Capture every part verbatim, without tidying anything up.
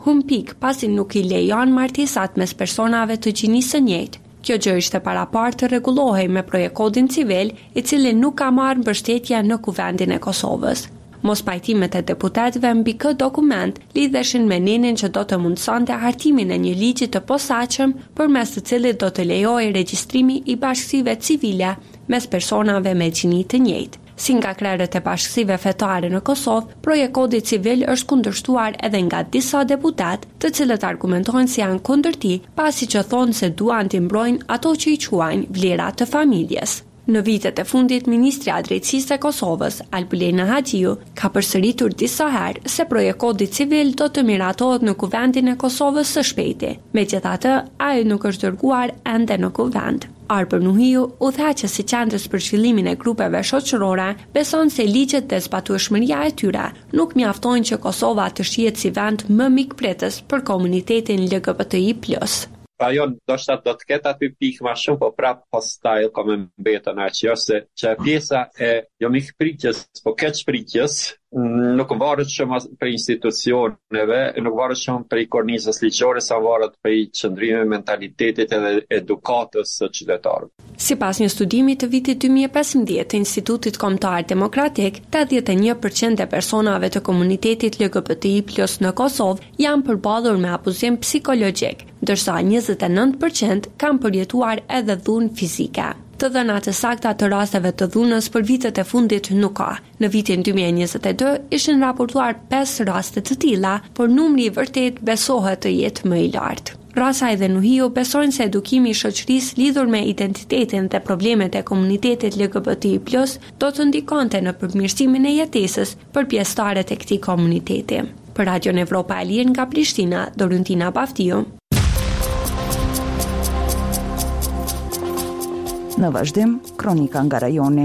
humbik pasi nuk i lejon martesat mes personave të gjinisë së njëjtë. Kjo gjë ishte para parë të rregullohej me projekt kodin civil, i cili nuk ka marrë mbështetje në Kuvendin e Kosovës. Mos pajtimet e deputetëve mbi këtë dokument lidheshin me ninin që do të mundsonte hartimin e një ligji të posaçëm përmes të cilit do të lejojë regjistrimi i bashkësive civile mes personave me gjini të njëjtë. Si nga krerët e bashkësive fetare në Kosovë, projekt kodi civil është kundërshtuar edhe nga disa deputet, të cilët argumentojnë se janë kundër tij, pasi që thonë se duan të mbrojnë ato që i quajnë vlera të familjes. Në vitet e fundit, Ministria e Drejtësisë e Kosovës, Albulena Haxhiu, ka përsëritur disa herë se projekt kodi civil do të miratohet në Kuvendin e Kosovës së shpejti. Megjithatë, ai nuk është dërguar ende në Kuvend. Arper Nuhiu, udhëheqës së qendrës për zhvillimin e grupeve shoqërore, beson se ligjet dhe zbatueshmëria e tyre nuk mjaftojnë që Kosova të shihet si vend më mikpritës për komunitetin L G B T I plus. Ajo ndoshta do të ketë aty pikë më shumë, po prap hostile kam mbetën ajo se që pjesa e jo mikpritjes, po keqpritjes nuk varet shumë për institucioneve, nuk varet shumë për kornizës ligjore, sa varet për qëndrimit mentalitetit edhe edukatës së qytetarëve. Sipas një studimi të vitit dy mijë e pesëmbëdhjetë të Institutit Kombëtar Demokratik, tetëdhjetë e një përqind e personave të komunitetit L G B T I plus në Kosovë janë përballur me abuzim psikologjik, ndërsa njëzet e nëntë përqind kanë përjetuar edhe dhunë fizike. Të dhënat e sakta të rasteve të dhunës për vitet e fundit nuk ka. Në vitin dy mijë e njëzet e dy ishin raportuar pesë raste të tilla, por numri i vërtet besohet të jetë më i lartë. Rasa dhe Nuhiu besojnë se edukimi i shoqërisë lidhur me identitetin dhe problemet e komunitetit L G B T I plus do të ndikonte në përmirësimin e jetesës për pjesëtarët e këtij komuniteti. Për Radion Evropa e Lirë nga Prishtina, Dorintina Baftiu. Në vazhdim, kronika nga rajoni.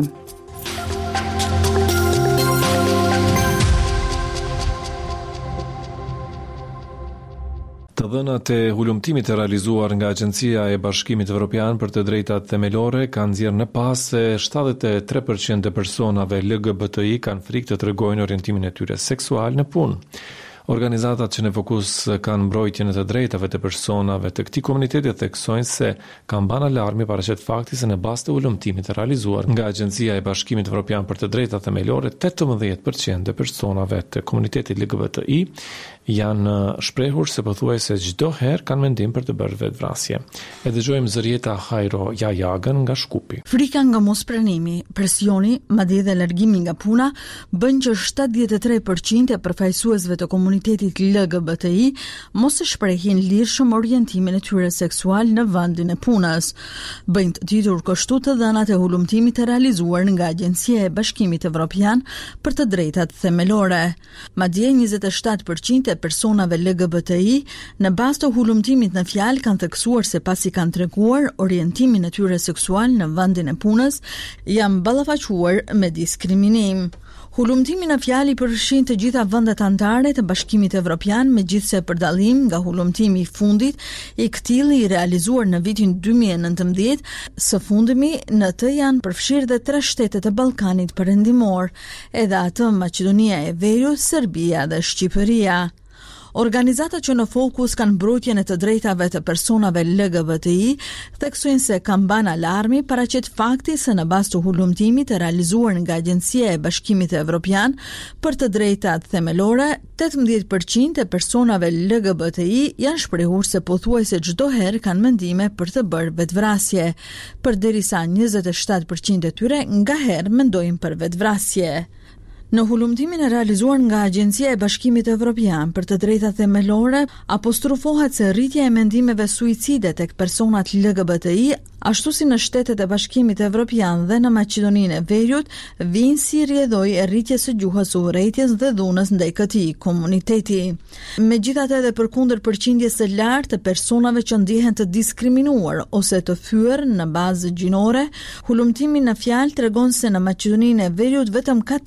Të dhënat e hulumtimit e realizuar nga Agjencia e Bashkimit Evropian për të drejtat themelore kanë nxjerrë në pas se shtatëdhjetë e tre përqind e personave L G B T I kanë frikë të tregojnë orientimin e tyre seksual në punë. Organizatat që në fokus kanë mbrojtjen e të drejtave të personave të këtij komuniteti theksojnë se kanë bën alarmi paraqet fakti se në bazë të ulëmtimit të realizuar nga Agjencia e Bashkimit Evropian për të drejtat themelore, tetëmbëdhjetë përqind e personave të komunitetit L G B T I janë shprehur se pothuajse çdo herë kanë mendim për të bërë vetvrasje. E dëgjojmë Zërieta Hajro Jajagën nga Shkupi. Frika nga mospranimi, presioni, madje edhe largimi nga puna bën që shtatëdhjetë e tre përqind e përfaqësuesve të komunitetit L G B T I mos e shprehin lirshëm orientimin e tyre seksual në vendin e punës. Bëjnë të ditur kështu të dhënat e hulumtimit të realizuar nga Agjencia e Bashkimit Evropian për të drejtat themelore. Madje njëzet e shtatë përqind e personave L G B T I në bazë të hulumtimit në fjalë kanë theksuar se pasi kanë treguar orientimin e tyre seksual në vendin e punës, janë ballafaquar me diskriminim. Hulumtimi në fjalë i përfshin të gjitha vendet anëtare të Bashkimit Evropian, megjithse për dallim nga hulumtimi i fundit i këtillë i realizuar në vitin dy mijë e nëntëmbëdhjetë, së fundmi në të janë përfshirë dhe tre shtete të Ballkanit Perëndimor, edhe atë Maqedonia e Veriut, Serbia dhe Shqipëria. Organizatat që në fokus kanë mbrojtjen e të drejtave të personave L G B T I theksojnë se kanë bën alarmi paraqet fakti se në bazë të hulumtimit të realizuar nga Agjencia e Bashkimit Evropian për të drejtat themelore, tetëmbëdhjetë përqind e personave L G B T I janë shprehur se pothuajse çdo herë kanë mendime për të bërë vetvrasje, përderisa njëzet e shtatë përqind e tyre ngaherë mendojnë për vetvrasje. Në hulumtimin e realizuar nga Agjencia e Bashkimit Evropian për të drejtat themelore, apostrofohet se rritja e mendimeve suicide tek personat L G B T I, ashtu si në shtetet e Bashkimit Evropian dhe në Maqedoninë e Veriut, vijnë si rrjedhoj e rritjes së gjuhës së urrejtjes dhe dhunës ndaj këtij komuniteti. Megjithatë, edhe përkundër përqindjes së lartë të personave që ndihen të diskriminuar ose të fyer në bazë gjinore, hulumtimi në fjalë tregon se në Maqedoninë e Veriut vetëm katërmbëdhjetë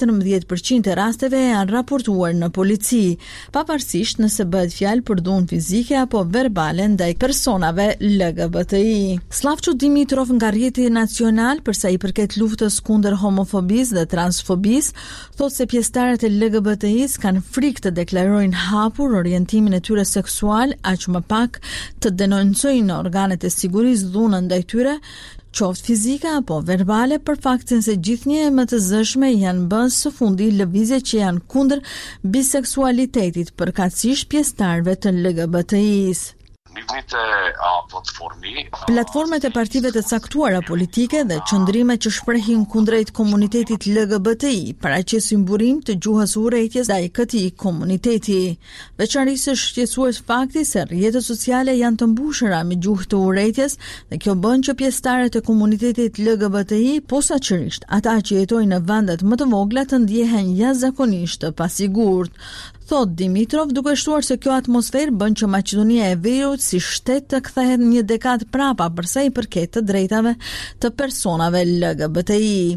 përqind e rasteve janë raportuar në polici, pavarësisht nëse bëhet fjalë për dhunë fizike apo verbale ndaj personave L G B T I. Slavço Dimitrov nga Rrjeti Nacional për sa i përket luftës kundër homofobisë dhe transfobisë, thotë se pjesëtarët e L G B T I-s kanë frikë të deklarojnë hapur orientimin e tyre seksual, aq më pak të denoncojnë në organet e sigurisë dhunën ndaj tyre, qoftë fizike apo verbale, për faktin se gjithnjë e më të zëshme janë bërë së fundi lëvizje që janë kundër biseksualitetit, përkatësisht pjesëtarëve të L G B T I-s. Platformet e partive të caktuara politike dhe qëndrimet që shprehin kundrejt komunitetit L G B T I paraqesin burim të gjuhës urrëties ndaj këtij komuniteti. Veçanërisht është shqetësues fakti se rrjetet sociale janë të mbushura me gjuhë të urrëties dhe kjo bën që pjesëtarët e komunitetit L G B T I, posaçërisht ata që jetojnë në vendet më të vogla, të ndjehen jashtëzakonisht të pasigurt. Thot Dimitrov, duke shtuar se kjo atmosferë bën që Maqedonia e Veriut si shtet të kthehet një dekadë prapa përsa i përket të drejtave të personave L G B T I.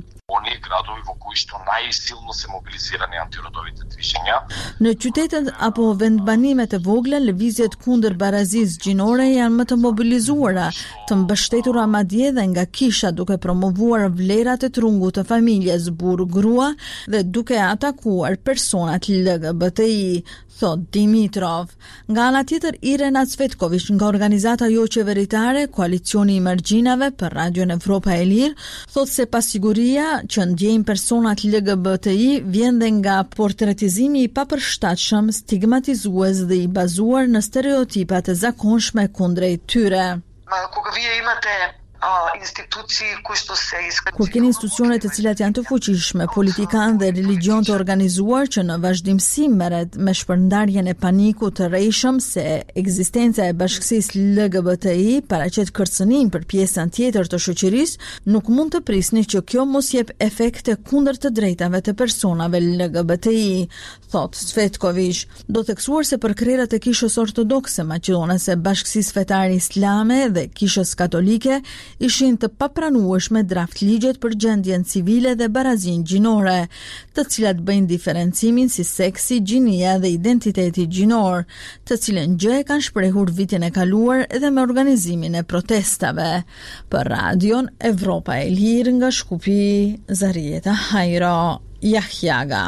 Në qytetet apo vendbanimet e vogla, lëvizjet kundër barazisë gjinore janë më të mobilizuara, të mbështetura madje dhe nga kisha, duke promovuar vlerat e trungut të familjes burr-grua dhe duke atakuar personat L G B T I, thot Dimitrov. Nga ana tjetër, Irena Cvetković nga organizata jo qeveritare Koalicioni i Margjinave për Radion Evropa e Lirë, thot se pasiguria që ndjejnë personat L G B T I vjen dhe nga portretizimi i papërshtatshëm, stigmatizues dhe i bazuar në stereotipat e zakonshme kundrejt tyre. Kur keni institucione të cilat janë të fuqishme, politikanë dhe religjon të organizuar që në vazhdimsi merret me shpërndarjen e panikut të rrejshëm se ekzistenca e bashkësisë L G B T I paraqet kërcënim për pjesën tjetër të shoqërisë, nuk mund të prisni që kjo mos jep efekte kundër të drejtave të personave L G B T I, thot Cvetković. Do theksuar se për krerët e kishës ortodokse maqedonase, bashkësisë fetare islame dhe kishës katolike ishin të papranueshme draft ligjet për gjendjen civile dhe barazin gjinore, të cilat bëjnë diferencimin si seksi, gjinia dhe identiteti gjinor, të cilën gjë e kanë shprehur vitin e kaluar edhe me organizimin e protestave. Për Radion Evropa e Lirë nga Shkupi, Zarieta Hajro Jahjaga.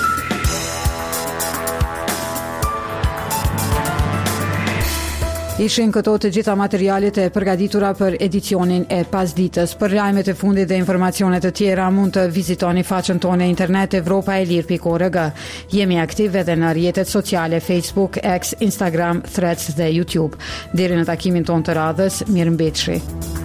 Ishin këto të gjitha materialet e përgatitura për edicionin e pasditës. Për lajmet e fundit dhe informacionet të tjera mund të vizitoni faqen tonë internet evropa e lirë pikë org. Jemi aktiv edhe në rrjetet sociale Facebook, X, Instagram, Threads dhe YouTube. Deri në takimin tonë të radhës, mirëmbëjtje.